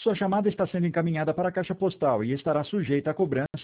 Sua chamada está sendo encaminhada para a caixa postal e estará sujeita à cobrança